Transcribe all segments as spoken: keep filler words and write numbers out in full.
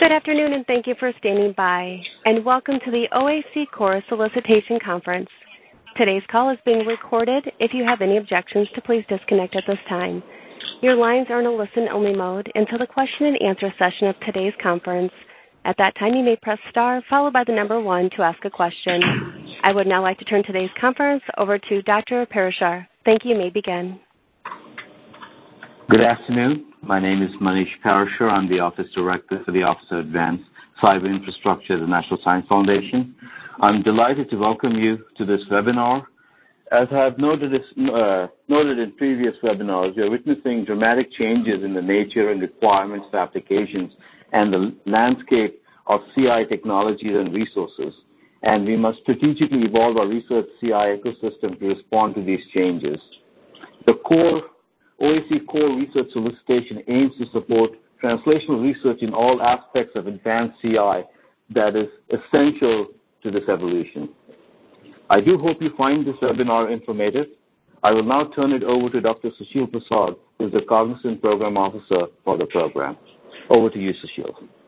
Good afternoon, and thank you for standing by, and welcome to the O A C Core Solicitation Conference. Today's call is being recorded. If you have any objections, to please disconnect at this time. Your lines are in a listen-only mode until the question and answer session of today's conference. At that time, you may press star followed by the number one to ask a question. I would now like to turn today's conference over to Doctor Parashar. Thank you. You may begin. Good afternoon. My name is Manish Parashar. I'm the Office Director for the Office of Advanced Cyber Infrastructure at the National Science Foundation. I'm delighted to welcome you to this webinar. As I have noted, uh, noted in previous webinars, we are witnessing dramatic changes in the nature and requirements of applications and the landscape of C I technologies and resources, and we must strategically evolve our research C I ecosystem to respond to these changes. The core O A C Core Research Solicitation aims to support translational research in all aspects of advanced C I that is essential to this evolution. I do hope you find this webinar informative. I will now turn it over to Doctor Sushil Prasad, who is the Cognizant Program Officer for the program. Over to you, Sushil.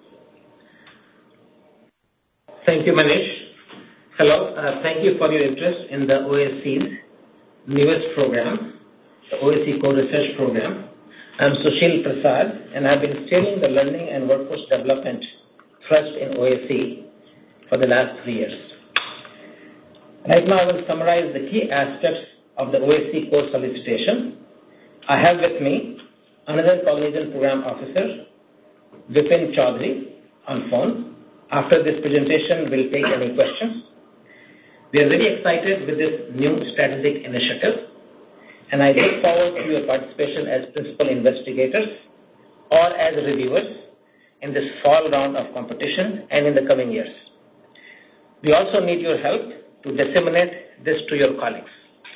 Thank you, Manish. Hello. Uh, thank you for your interest in the O A C's newest program, the O A C Core Research Program. I'm Sushil Prasad, and I've been steering the Learning and Workforce Development Thrust in O A C for the last three years. Right now, I will summarize the key aspects of the O A C Core Solicitation. I have with me another Cognizant Program Officer, Vipin Chaudhary, on phone. After this presentation, we'll take any questions. We are very excited with this new strategic initiative, and I look forward to your participation as principal investigators or as reviewers in this fall round of competition and in the coming years. We also need your help to disseminate this to your colleagues.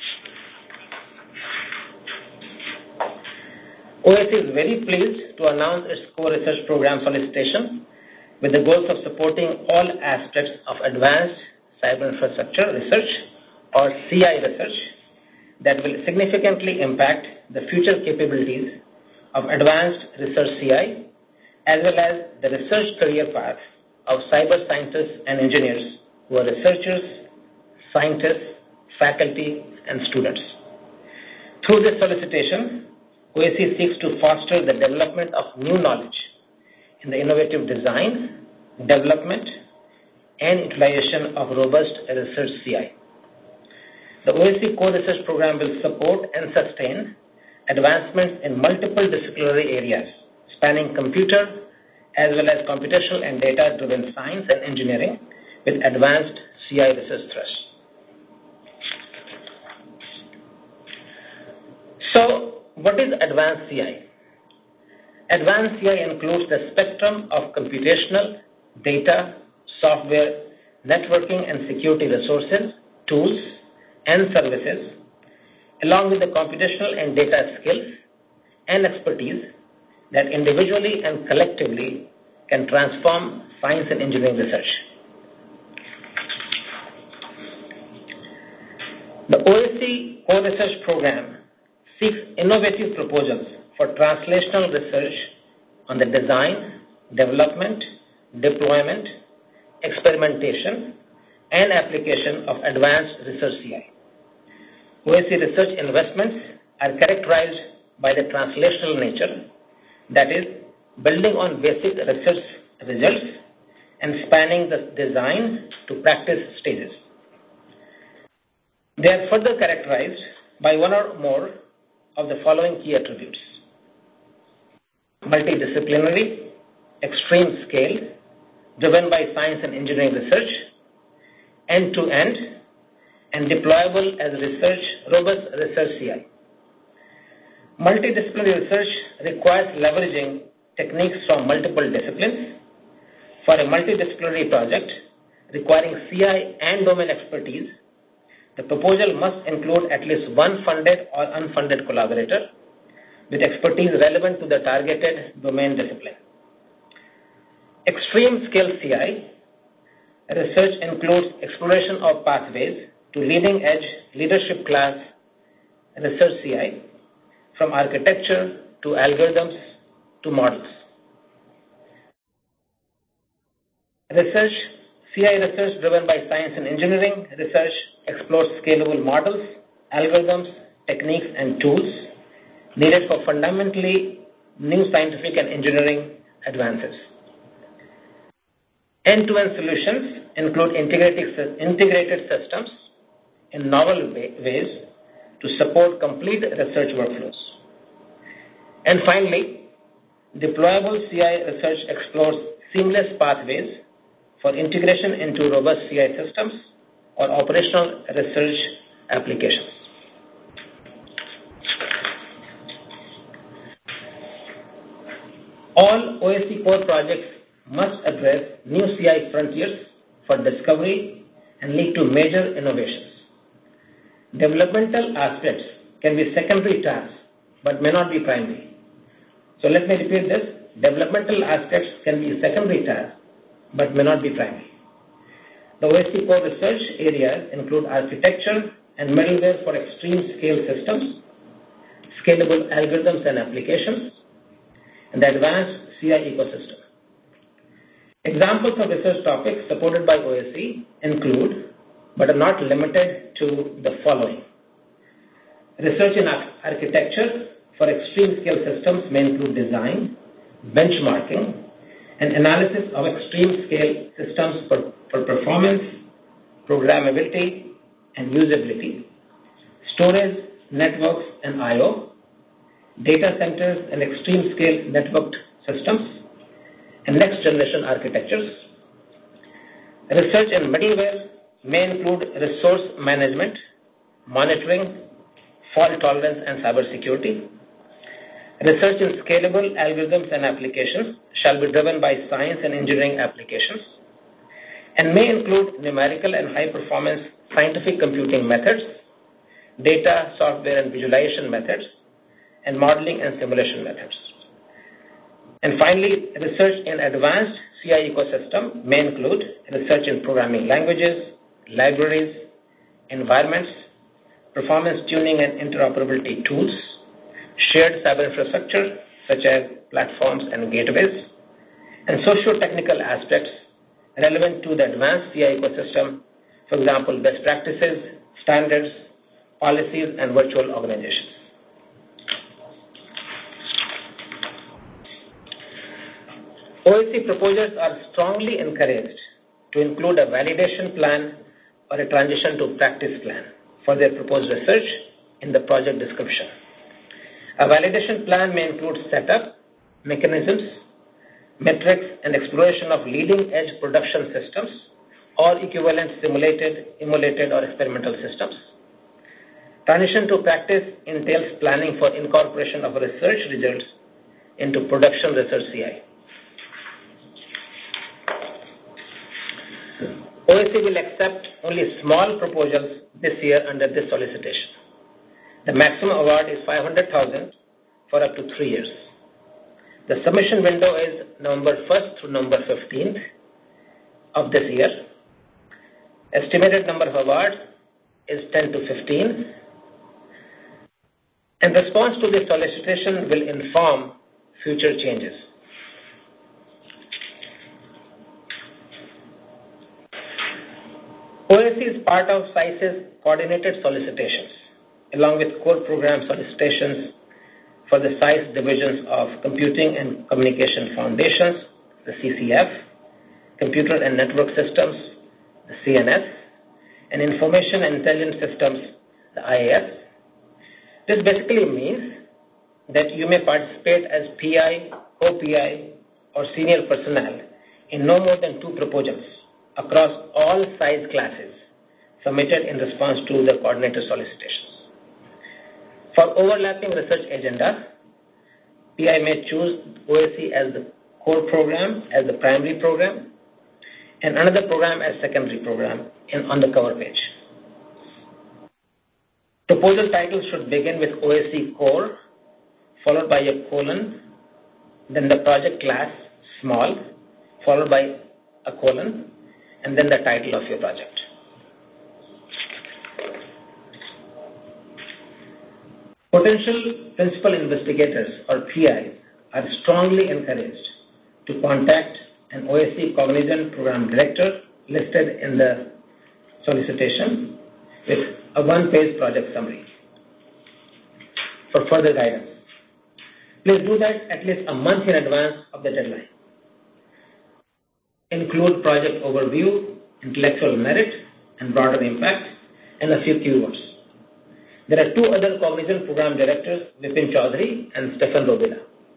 O A C is very pleased to announce its core research program solicitation with the goals of supporting all aspects of advanced cyber infrastructure research, or C I research, that will significantly impact the future capabilities of advanced research C I, as well as the research career path of cyber scientists and engineers who are researchers, scientists, faculty, and students. Through this solicitation, O A C seeks to foster the development of new knowledge in the innovative design, development, and utilization of robust research C I. The O A C Core Research Program will support and sustain advancements in multiple disciplinary areas, spanning computer as well as computational and data-driven science and engineering with advanced C I research thrust. So, what is advanced C I? Advanced C I includes the spectrum of computational, data, software, networking and security resources, tools, and services, along with the computational and data skills and expertise that individually and collectively can transform science and engineering research. The O A C Core Research Program seeks innovative proposals for translational research on the design, development, deployment, experimentation, and application of advanced research C I. O A C research investments are characterized by the translational nature, that is, building on basic research results and spanning the design to practice stages. They are further characterized by one or more of the following key attributes: multidisciplinary, extreme scale, driven by science and engineering research, end-to-end, and deployable as research, robust research C I. Multidisciplinary research requires leveraging techniques from multiple disciplines. For a multidisciplinary project requiring C I and domain expertise, the proposal must include at least one funded or unfunded collaborator with expertise relevant to the targeted domain discipline. Extreme scale C I research includes exploration of pathways to leading edge leadership class research C I, from architecture to algorithms to models. Research, C I research driven by science and engineering research explores scalable models, algorithms, techniques, and tools needed for fundamentally new scientific and engineering advances. End-to-end solutions include integrated, integrated systems in novel ways to support complete research workflows. And finally, deployable C I research explores seamless pathways for integration into robust C I systems or operational research applications. All O S C core projects must address new C I frontiers for discovery and lead to major innovations. Developmental aspects can be secondary tasks but may not be primary. So let me repeat this. Developmental aspects can be secondary tasks but may not be primary. The O S C core research areas include architecture and middleware for extreme scale systems, scalable algorithms and applications, and the advanced C I ecosystem. Examples of research topics supported by O S C include, but are not limited to, the following. Research in architecture for extreme scale systems may include design, benchmarking, and analysis of extreme scale systems for, for performance, programmability, and usability, storage, networks, and I O, data centers and extreme scale networked systems, and next generation architectures. Research in middleware may include resource management, monitoring, fault tolerance, and cybersecurity. Research in scalable algorithms and applications shall be driven by science and engineering applications and may include numerical and high-performance scientific computing methods, data, software, and visualization methods, and modeling and simulation methods. And finally, research in advanced C I ecosystem may include research in programming languages, libraries, environments, performance tuning and interoperability tools, shared cyber infrastructure such as platforms and gateways, and socio-technical aspects relevant to the advanced C I ecosystem, for example, best practices, standards, policies, and virtual organizations. O S C proposers are strongly encouraged to include a validation plan or a transition to practice plan for their proposed research in the project description. A validation plan may include setup, mechanisms, metrics, and exploration of leading-edge production systems or equivalent simulated, emulated, or experimental systems. Transition to practice entails planning for incorporation of research results into production research C I. O S C will accept only small proposals this year under this solicitation. The maximum award is five hundred thousand dollars for up to three years. The submission window is November first through November fifteenth of this year. Estimated number of awards is ten to fifteen. And response to this solicitation will inform future changes. O S C is part of SAIS's coordinated solicitations, along with core program solicitations for the SAIS divisions of Computing and Communication Foundations, the C C F, Computer and Network Systems, the C N S, and Information and Intelligence Systems, the I A S. This basically means that you may participate as P I, co-P I, or senior personnel in no more than two proposals across all size classes submitted in response to the coordinator solicitations. For overlapping research agenda, P I may choose O S C as the core program, as the primary program, and another program as secondary program in, on the cover page. Proposal title should begin with O S C core, followed by a colon, then the project class, small, followed by a colon, and then the title of your project. Potential principal investigators, or P Is, are strongly encouraged to contact an O S C Cognizant Program Director listed in the solicitation with a one-page project summary for further guidance. Please do that at least a month in advance of the deadline. Include project overview, intellectual merit, and broader impact, and a few keywords. There are two other Cognizant Program Directors, Vipin Chaudhary and Stefan Robina.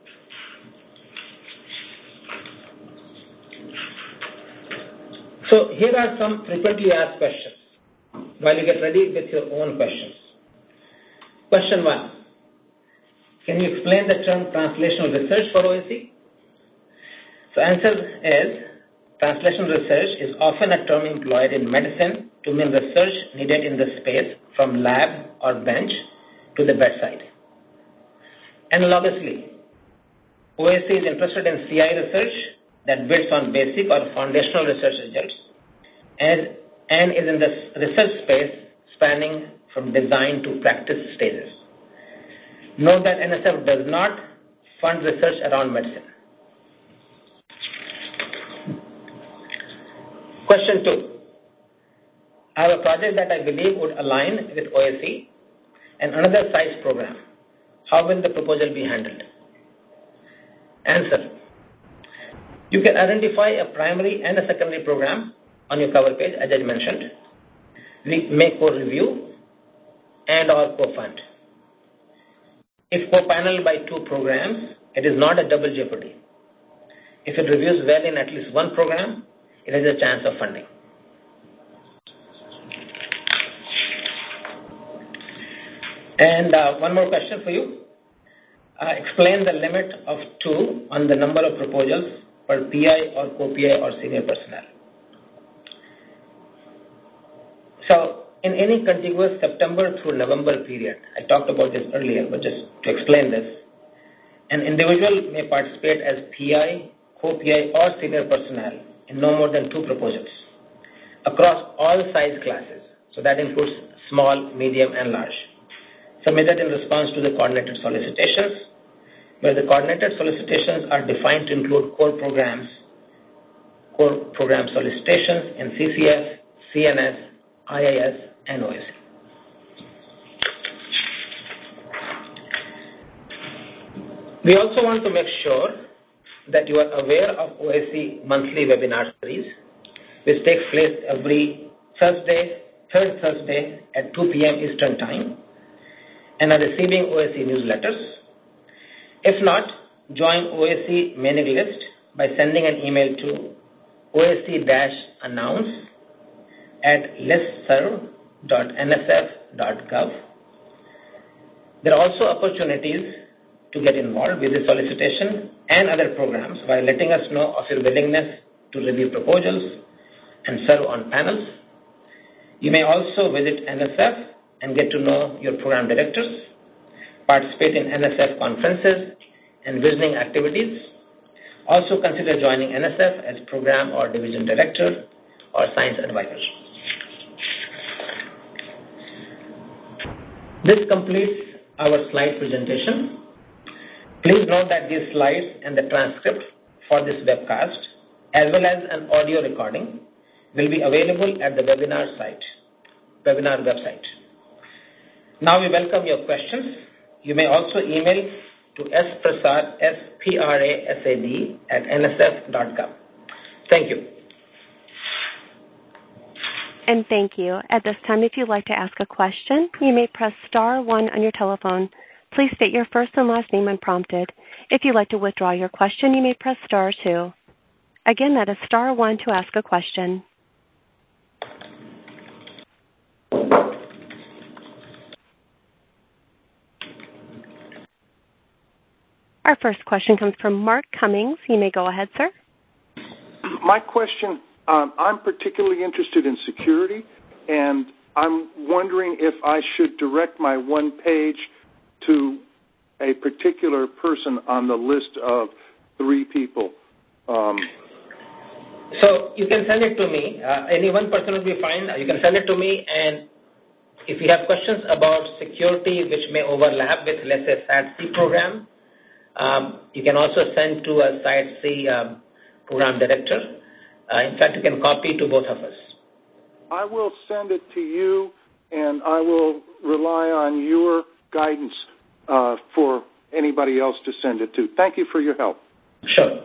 So here are some frequently asked questions while you get ready with your own questions. Question one. Can you explain the term translational research for O S C? So answer is, translational research is often a term employed in medicine to mean research needed in the space from lab or bench to the bedside. Analogously, O S C is interested in C I research that builds on basic or foundational research results and, and is in the research space spanning from design to practice stages. Note that N S F does not fund research around medicine. Question two. I have a project that I believe would align with O S C and another size program. How will the proposal be handled? Answer. You can identify a primary and a secondary program on your cover page, as I mentioned. We may co-review and or co-fund. If co-paneled by two programs, it is not a double jeopardy. If it reviews well in at least one program, it has a chance of funding. And uh, one more question for you. Uh, explain the limit of two on the number of proposals per P I or co-P I or senior personnel. So, in any contiguous September through November period, I talked about this earlier, but just to explain this, an individual may participate as P I, co-P I, or senior personnel in no more than two proposals across all size classes. So that includes small, medium, and large, submitted in response to the coordinated solicitations, where the coordinated solicitations are defined to include core programs, core program solicitations in C C F, C N S, I I S, and O S C. We also want to make sure that you are aware of O S C monthly webinar series, which takes place every Thursday, third Thursday at two p m Eastern Time, and are receiving O S C newsletters. If not, join O S C mailing list by sending an email to O S C-announce at listserv dot n s f dot gov. There are also opportunities to get involved with the solicitation and other programs by letting us know of your willingness to review proposals and serve on panels. You may also visit N S F and get to know your program directors, participate in N S F conferences and visiting activities. Also consider joining N S F as program or division director or science advisor. This completes our slide presentation. Please note that these slides and the transcript for this webcast, as well as an audio recording, will be available at the webinar site, webinar website. Now we welcome your questions. You may also email to sprasad, S P R A S A D, at n s f dot gov. Thank you. And thank you. At this time, if you'd like to ask a question, you may press star one on your telephone. Please state your first and last name when prompted. If you'd like to withdraw your question, you may press star two. Again, that is star one to ask a question. Our first question comes from Mark Cummings. You may go ahead, sir. My question, um, I'm particularly interested in security, and I'm wondering if I should direct my one page to a particular person on the list of three people. Um, so you can send it to me. Uh, any one person will be fine. You can send it to me, and if you have questions about security which may overlap with, let's say, S A T C program, um, you can also send to a S A T C um, program director. Uh, in fact, you can copy to both of us. I will send it to you, and I will rely on your guidance uh, for anybody else to send it to. Thank you for your help. Sure.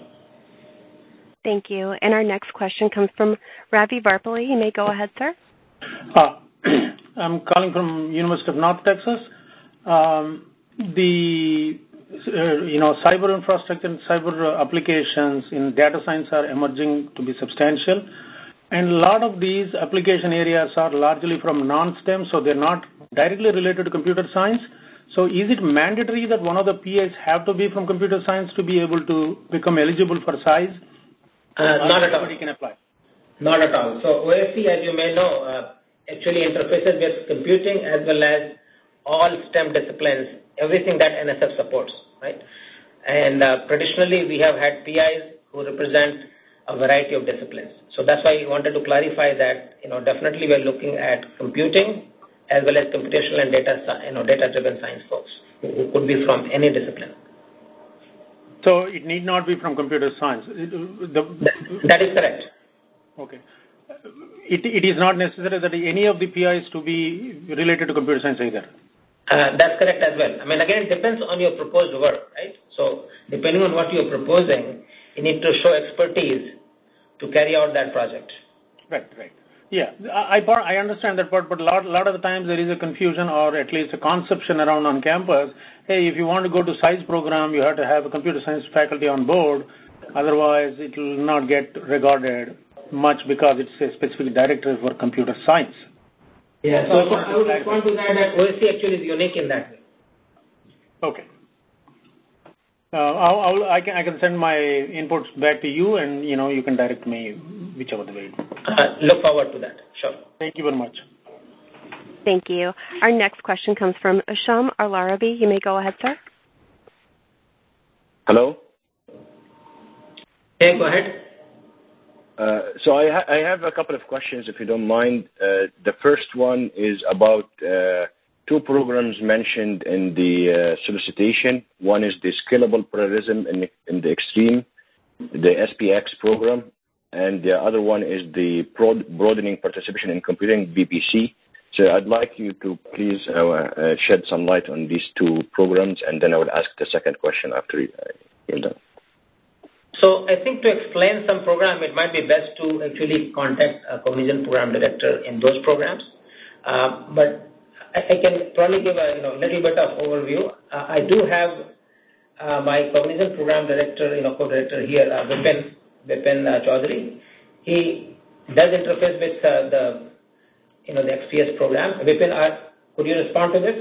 Thank you. And our next question comes from Ravi Varpally. You may go ahead, sir. Uh, I'm calling from University of North Texas. Um, the uh, you know cyber infrastructure and cyber applications in data science are emerging to be substantial, and a lot of these application areas are largely from non-STEM, so they're not directly related to computer science. So is it mandatory that one of the P Is have to be from computer science to be able to become eligible for SAIS? Uh, not at all. Can apply? Not at all. So O S C, as you may know, uh, actually interfaces with computing as well as all STEM disciplines, everything that N S F supports, right? And uh, traditionally, we have had P Is who represent a variety of disciplines. So that's why we wanted to clarify that, you know, definitely we're looking at computing as well as computational and data, you know, data-driven science folks who, who could be from any discipline. So it need not be from computer science. It, the, that, that is correct. Okay. It, it is not necessary that any of the P Is to be related to computer science either. Uh, that's correct as well. I mean, again, it depends on your proposed work, right? So depending on what you're proposing, you need to show expertise to carry out that project. Right, right. Yeah, I, I understand that part, but a lot, lot of the times there is a confusion or at least a conception around on campus. Hey, if you want to go to SAIS program, you have to have a computer science faculty on board. Otherwise, it will not get regarded much because it's a specific director for computer science. Yeah, so, so I would respond to that that O S C actually is unique in that way. Okay. Uh, I'll, I'll, I can I can send my inputs back to you, and you know you can direct me whichever the way. Uh, look forward to that. Sure. Thank you very much. Thank you. Our next question comes from Asham Al-Arabi. You may go ahead, sir. Hello. Yeah, go ahead. Uh, so I, ha- I have a couple of questions, if you don't mind. Uh, the first one is about uh, two programs mentioned in the uh, solicitation. One is the Scalable Parallelism in, in the Extreme, the S P X program, and the other one is the broad- Broadening Participation in Computing, B P C. So I'd like you to please uh, uh, shed some light on these two programs, and then I will ask the second question after you're done. So I think to explain some program, it might be best to actually contact a Cognizant program director in those programs. Uh, but I, I can probably give a you know little bit of overview. Uh, I do have uh, my Cognizant program director, you know, co-director here, uh, Vipin Vipin uh, Chaudhary. He does interface with uh, the you know the X P S program. Vipin, uh, could you respond to this?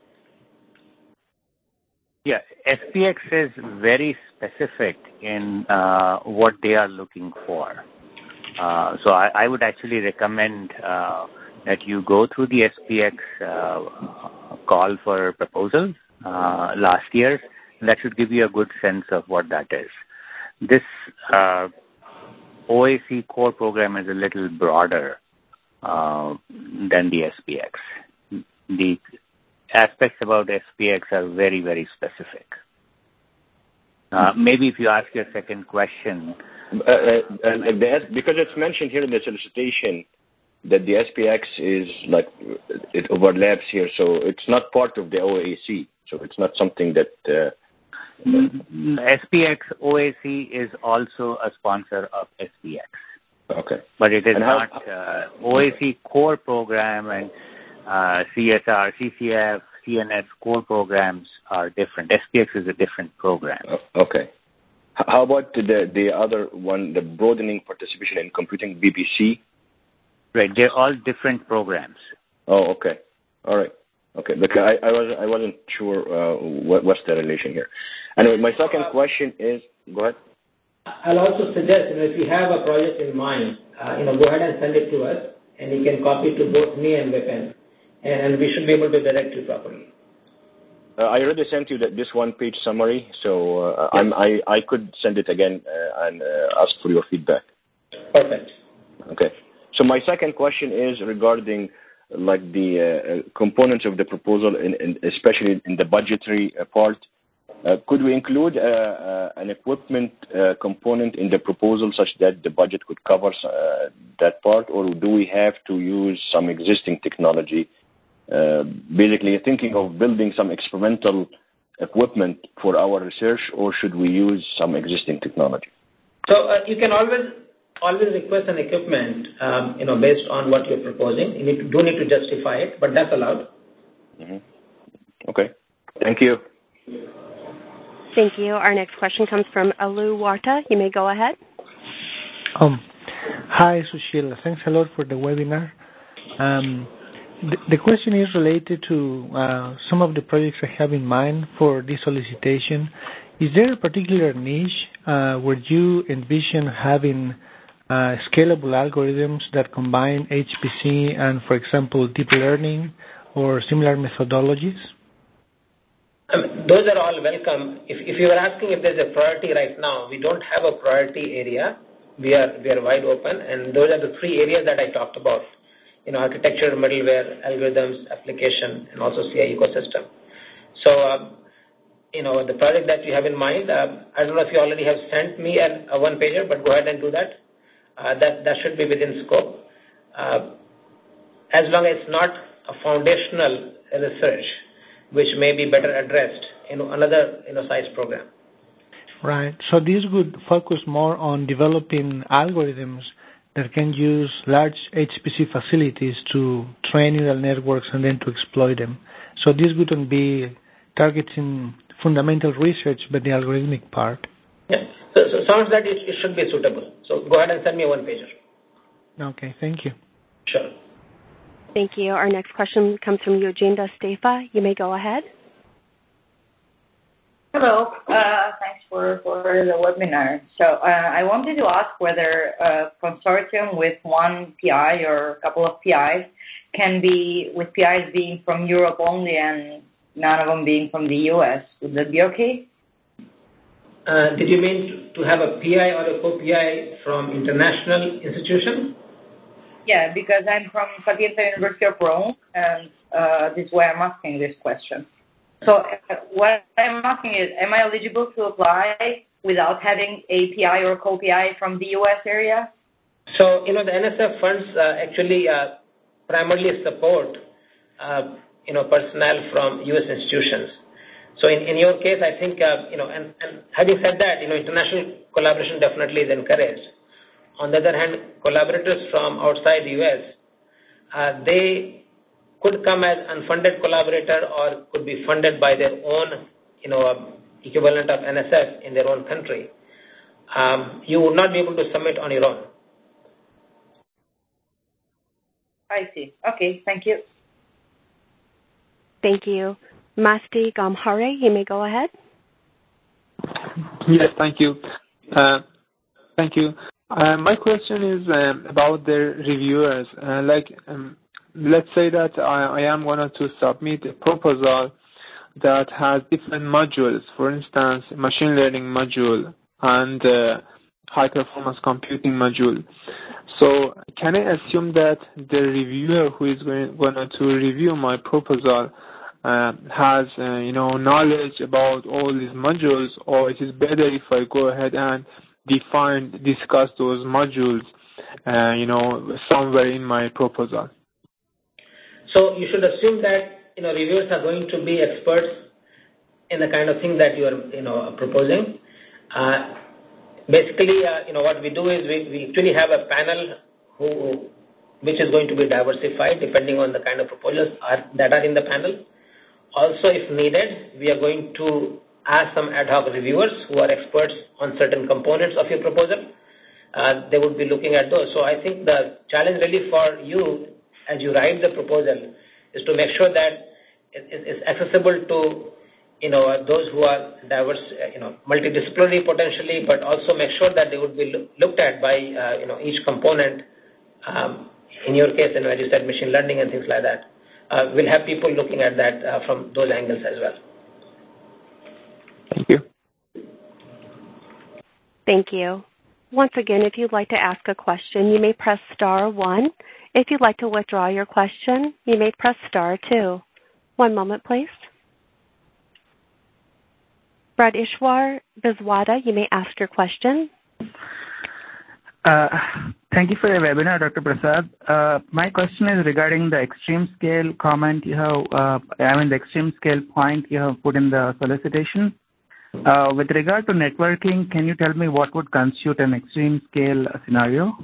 Yeah, S P X is very specific in uh, what they are looking for. Uh, so I, I would actually recommend uh, that you go through the S P X uh, call for proposals uh, last year. That should give you a good sense of what that is. This uh, O A C core program is a little broader uh, than the S P X. The aspects about S P X are very, very specific. Uh, maybe if you ask your second question. Uh, uh, and the, because it's mentioned here in the solicitation that the S P X is like, it overlaps here, so it's not part of the O A C. So it's not something that... Uh, S P X O A C is also a sponsor of S P X. Okay. But it is and how, not uh, O A C core program and uh, C S R, C C F, C N S core programs are different. S P X is a different program. Okay. How about the the other one, the Broadening Participation in Computing, B P C? Right. They're all different programs. Oh, okay. All right. Okay. Look, I, I wasn't I wasn't sure uh, what what's the relation here. Anyway, my second question is, go ahead. I'll also suggest, you know, if you have a project in mind, uh, you know, go ahead and send it to us, and you can copy it to both me and Vipin, and we should be able to direct you properly. Uh, I already sent you that this one-page summary, so uh, yes. I'm, I I could send it again uh, and uh, ask for your feedback. Perfect. Okay. So my second question is regarding like the uh, components of the proposal, in, in, especially in the budgetary uh, part. Uh, could we include uh, uh, an equipment uh, component in the proposal such that the budget could cover uh, that part, or do we have to use some existing technology? Uh, basically, thinking of building some experimental equipment for our research, or should we use some existing technology? So uh, you can always always request an equipment, um, you know, based on what you're proposing. You need to, do need to justify it, but that's allowed. Mm-hmm. Okay. Thank you. Thank you. Our next question comes from Alu Warta. You may go ahead. Um, hi, Sushil. Thanks a lot for the webinar. Um, the, the question is related to uh, some of the projects I have in mind for this solicitation. Is there a particular niche uh, where you envision having uh, scalable algorithms that combine H P C and, for example, deep learning or similar methodologies? Um, those are all welcome. If, if you were asking if there's a priority right now, we don't have a priority area. We are we are wide open, and those are the three areas that I talked about. You know, architecture, middleware, algorithms, application, and also C I ecosystem. So, um, you know, the project that you have in mind, uh, I don't know if you already have sent me an, a one-pager, but go ahead and do that. Uh, that that should be within scope. Uh, as long as it's not a foundational research, which may be better addressed in another you know, size program. Right. So this would focus more on developing algorithms that can use large H P C facilities to train neural networks and then to exploit them. So this wouldn't be targeting fundamental research, but the algorithmic part. Yeah. So, so sounds that it, it should be suitable. So go ahead and send me a one-pager. Okay. Thank you. Sure. Thank you. Our next question comes from Eugene Dastefa. You may go ahead. Hello. Uh, thanks for, for the webinar. So uh, I wanted to ask whether a consortium with one P I or a couple of P Is can be, with P Is being from Europe only and none of them being from the U S. Would that be okay? Uh, did you mean to have a P I or a co-P I from international institution? Yeah, because I'm from Sapienza University of Rome, and uh, this is why I'm asking this question. So uh, what I'm asking is, am I eligible to apply without having a P I or co-P I from the U S area? So, you know, the N S F funds uh, actually uh, primarily support, uh, you know, personnel from U S institutions. So in, in your case, I think, uh, you know, and, and having said that, you know, international collaboration definitely is encouraged. On the other hand, collaborators from outside the U S, uh, they could come as unfunded collaborator or could be funded by their own, you know, equivalent of N S F in their own country. Um, you would not be able to submit on your own. I see. Okay, thank you. Thank you. Masti Gamhare, you may go ahead. Yes, thank you. Uh, thank you. Uh, my question is um, about the reviewers. Uh, like, um, let's say that I, I am going to submit a proposal that has different modules, for instance, machine learning module and uh, high performance computing module. So can I assume that the reviewer who is going, going to review my proposal uh, has, uh, you know, knowledge about all these modules, or it is better if I go ahead and define, discuss those modules, uh, you know, somewhere in my proposal? So you should assume that, you know, reviewers are going to be experts in the kind of thing that you are, you know, proposing. Uh, basically, uh, you know, what we do is we, we actually have a panel who, which is going to be diversified depending on the kind of proposals are, that are in the panel. Also, if needed, we are going to ask some ad hoc reviewers who are experts on certain components of your proposal. Uh, they would be looking at those. So I think the challenge really for you as you write the proposal is to make sure that it is accessible to, you know, those who are diverse, you know, multidisciplinary potentially, but also make sure that they would be look, looked at by, uh, you know, each component. Um, in your case, and as you said, machine learning and things like that. Uh, we'll have people looking at that uh, from those angles as well. Thank you. Thank you. Once again, if you'd like to ask a question, you may press star one. If you'd like to withdraw your question, you may press star two. One moment, please. Bradishwar Biswada, you may ask your question. Uh, thank you for the webinar, Doctor Prasad. Uh, my question is regarding the extreme scale comment you have, uh, I mean the extreme scale point you have put in the solicitation. Uh, with regard to networking, can you tell me what would constitute an extreme scale scenario?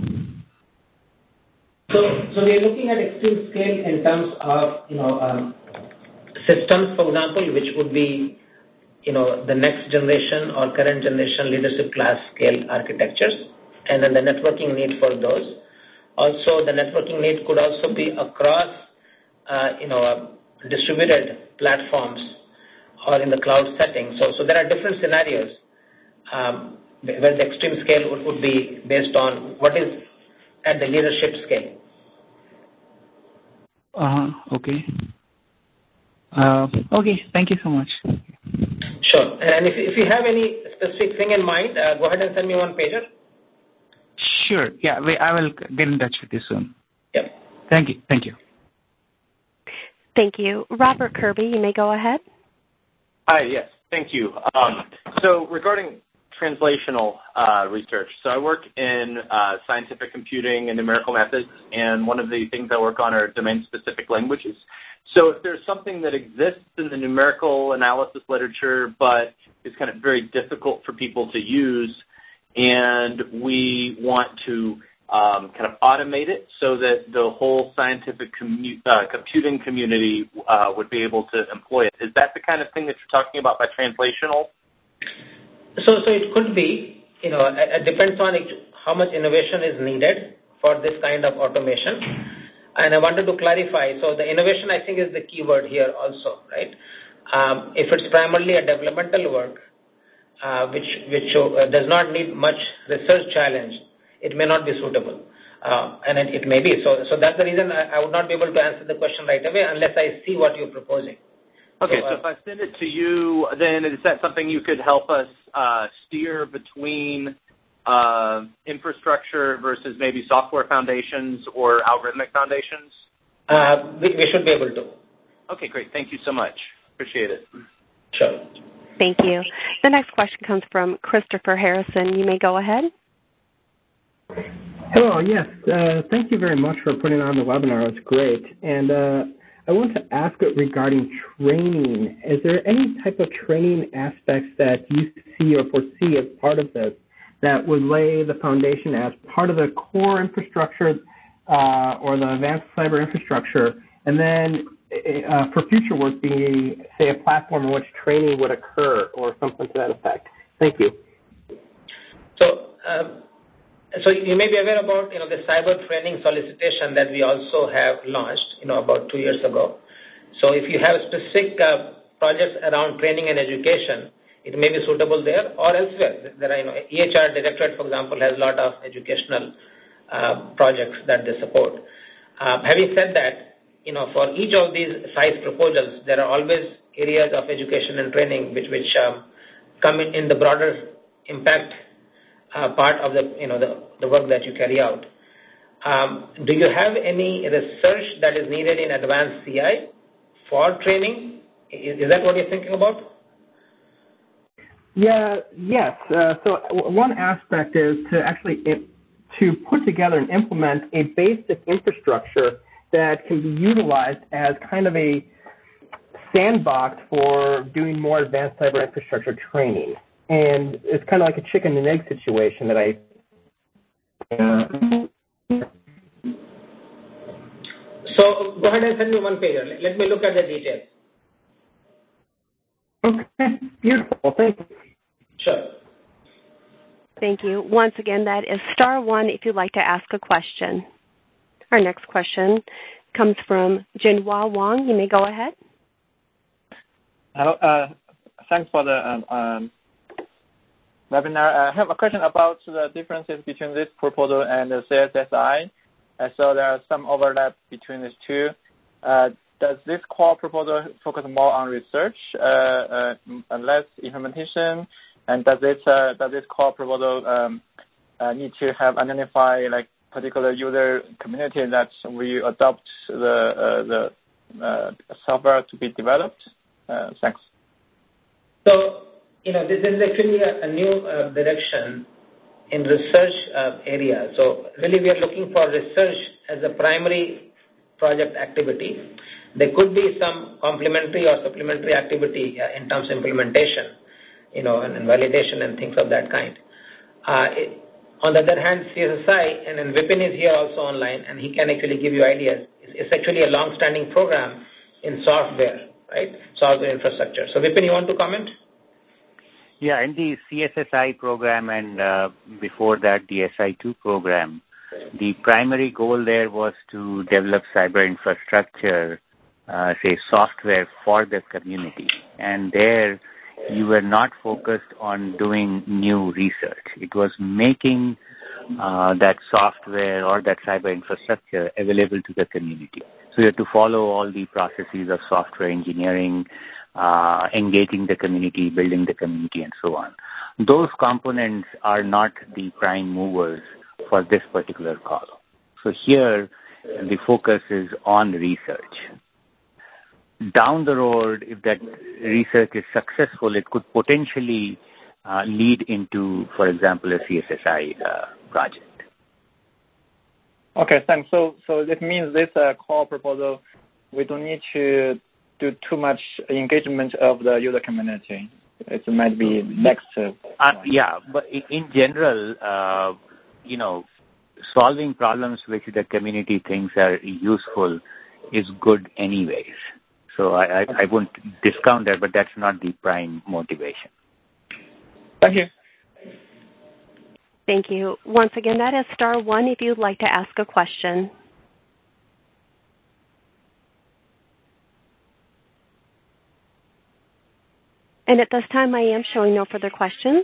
So, so we are looking at extreme scale in terms of, you know, um, systems, for example, which would be, you know, the next generation or current generation leadership class scale architectures, and then the networking need for those. Also, the networking need could also be across, uh, you know, uh, distributed platforms or in the cloud setting. So, so there are different scenarios um, where the extreme scale would, would be based on what is at the leadership scale. Uh, okay. Uh, okay, thank you so much. Sure. And if, if you have any specific thing in mind, uh, go ahead and send me one pager. Sure. Yeah, we, I will get in touch with you soon. Yep. Thank you. Thank you. Thank you. Robert Kirby, you may go ahead. Hi, yes. Thank you. Um, so regarding translational uh, research, so I work in uh, scientific computing and numerical methods, and one of the things I work on are domain-specific languages. So if there's something that exists in the numerical analysis literature, but is kind of very difficult for people to use, and we want to um, kind of automate it so that the whole scientific commu- uh, computing community uh, would be able to employ it. Is that the kind of thing that you're talking about by translational? So, so it could be, you know, it, it depends on it, how much innovation is needed for this kind of automation. And I wanted to clarify, so the innovation I think is the key word here also, right? Um, if it's primarily a developmental work, uh, which, which uh, does not need much research challenge, it may not be suitable. Uh, and it, it may be. So, so that's the reason I, I would not be able to answer the question right away unless I see what you're proposing. Okay, so, uh, so if I send it to you, then is that something you could help us uh, steer between uh, infrastructure versus maybe software foundations or algorithmic foundations? Uh, we, we should be able to. Okay, great. Thank you so much. Appreciate it. Sure. Thank you. The next question comes from Christopher Harrison. You may go ahead. Hello, yes. Uh, thank you very much for putting on the webinar. It was great. And uh, I want to ask regarding training. Is there any type of training aspects that you see or foresee as part of this that would lay the foundation as part of the core infrastructure uh, or the advanced cyber infrastructure, and then uh, for future work being, say, a platform in which training would occur or something to that effect? Thank you. So, um, so you may be aware about, you know, the cyber training solicitation that we also have launched, you know, about two years ago. So if you have specific uh, projects around training and education, it may be suitable there or elsewhere. There are, you know, E H R Directorate, for example, has a lot of educational uh, projects that they support. Uh, having said that, you know, for each of these size proposals, there are always areas of education and training which, which um, come in, in the broader impact uh, part of the, you know, the, the work that you carry out. Um, do you have any research that is needed in advanced C I for training? Is, is that what you're thinking about? Yeah, yes. Uh, so one aspect is to actually it, to put together and implement a basic infrastructure that can be utilized as kind of a sandbox for doing more advanced cyber infrastructure training. And it's kind of like a chicken and egg situation that I... Uh, so go ahead and send me one pager. Let me look at the details. Okay, beautiful. Thank you. Sure. Thank you. Once again, that is star one if you'd like to ask a question. Our next question comes from Jinhua Wang. You may go ahead. Hello. Uh, thanks for the um, um, webinar. I have a question about the differences between this proposal and the C S S I. Uh, so there are some overlap between these two. Uh, does this core proposal focus more on research uh, uh, and less implementation? And does this uh, does this core proposal um, uh, need to have identify like particular user community that we adopt the uh, the uh, software to be developed? Uh, thanks. So you know, this is actually a, a new uh, direction in research uh, area. So really we are looking for research as a primary project activity. There could be some complementary or supplementary activity uh, in terms of implementation, you know, and, and validation and things of that kind. Uh, it, on the other hand, C S S I, and then Vipin is here also online, and he can actually give you ideas. It's, it's actually a long-standing program in software, right? Software infrastructure. So Vipin, you want to comment? Yeah, in the C S S I program and uh, before that the S I two program, the primary goal there was to develop cyber infrastructure, uh, say software for the community. And there you were not focused on doing new research. It was making uh, that software or that cyber infrastructure available to the community. So you have to follow all the processes of software engineering, uh, engaging the community, building the community, and so on. Those components are not the prime movers for this particular call. So here, the focus is on research. Down the road, if that research is successful, it could potentially uh, lead into, for example, a C S S I uh, project. Okay, thanks. So, so that means this uh, core proposal, we don't need to do too much engagement of the user community. It might be next. Uh, uh, yeah, but in general, uh, you know, solving problems which the community thinks are useful is good anyways. So I, I, I won't discount that, but that's not the prime motivation. Thank you. Thank you. Once again, that is star one if you'd like to ask a question. And at this time, I am showing no further questions.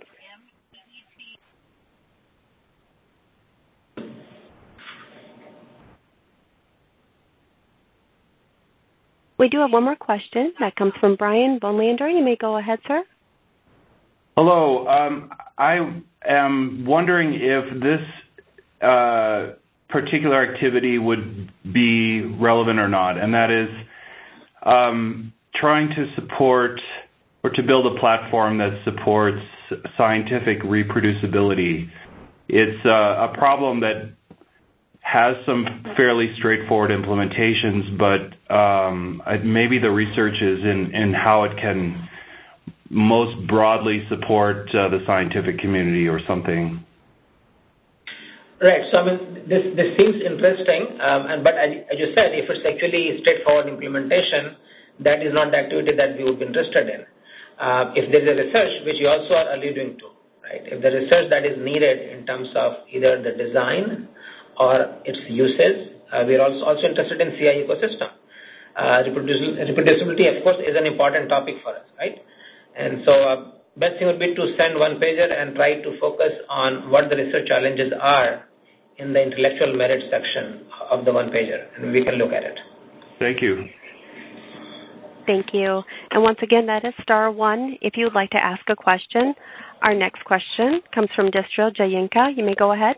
We do have one more question that comes from Brian Bonlander. You may go ahead, sir. Hello. Um, I am wondering if this uh, particular activity would be relevant or not, and that is um, trying to support or to build a platform that supports scientific reproducibility. It's uh, a problem that has some fairly straightforward implementations, but um, maybe the research is in, in how it can most broadly support uh, the scientific community or something. Right. So I mean, this this seems interesting, um, and but as, as you said, if it's actually straightforward implementation, that is not the activity that we would be interested in. Uh, if there is a research, which you also are alluding to, right? If the research that is needed in terms of either the design or its uses, uh, we are also, also interested in C I ecosystem. Uh, reproducibility, of course, is an important topic for us, right? And so uh, best thing would be to send one pager and try to focus on what the research challenges are in the intellectual merit section of the one pager, and we can look at it. Thank you. Thank you. And once again, that is star one if you would like to ask a question. Our next question comes from Distril Jayenka. You may go ahead.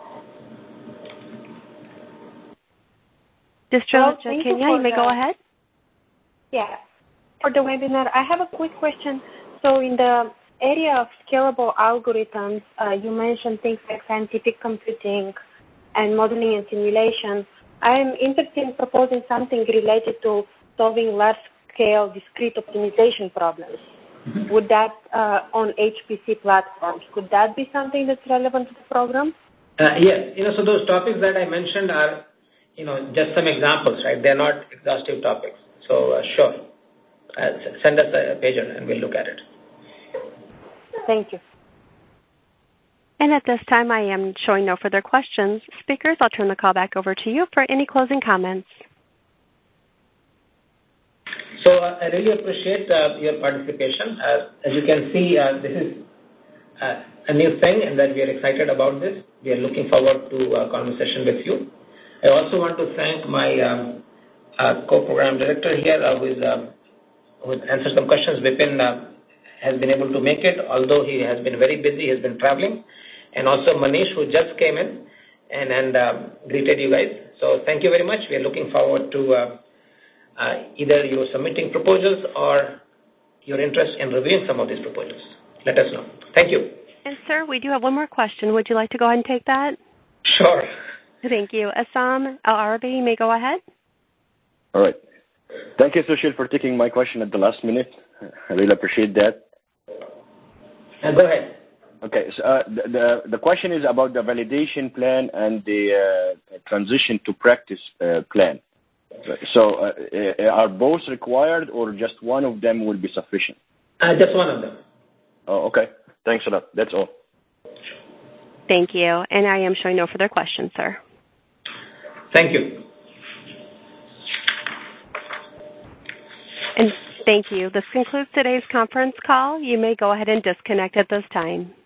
Distril Jayenka, you, you may the, go ahead. Yeah. For the webinar, I have a quick question. So in the area of scalable algorithms, uh, you mentioned things like scientific computing and modeling and simulation. I am interested in proposing something related to solving large-scale discrete optimization problems. Mm-hmm. Would that, uh, on H P C platforms, could that be something that's relevant to the program? Uh, yes. You know, so those topics that I mentioned are, you know, just some examples, right? They're not exhaustive topics. So, uh, sure. Uh, send us a pager and we'll look at it. Thank you. And at this time, I am showing no further questions. Speakers, I'll turn the call back over to you for any closing comments. So uh, I really appreciate uh, your participation. Uh, as you can see, uh, this is uh, a new thing and that we are excited about this. We are looking forward to a conversation with you. I also want to thank my um, uh, co-program director here uh, who is uh, who answered some questions. Vipin uh, has been able to make it, although he has been very busy, he has been traveling. And also Manish, who just came in and, and uh, greeted you guys. So thank you very much. We are looking forward to uh, uh, either you submitting proposals or your interest in reviewing some of these proposals. let us know. Thank you. And, sir, we do have one more question. Would you like to go ahead and take that? Sure. Thank you. Assam Al-Arabi, you may go ahead. All right. Thank you, Sushil, for taking my question at the last minute. I really appreciate that. Uh, go ahead. Okay. So, uh, the, the the question is about the validation plan and the uh, transition to practice uh, plan. So, uh, are both required, or just one of them will be sufficient? Uh, just one of them. Oh, okay. Thanks a lot. That's all. Thank you. And I am showing no further questions, sir. Thank you. And thank you. This concludes today's conference call. You may go ahead and disconnect at this time.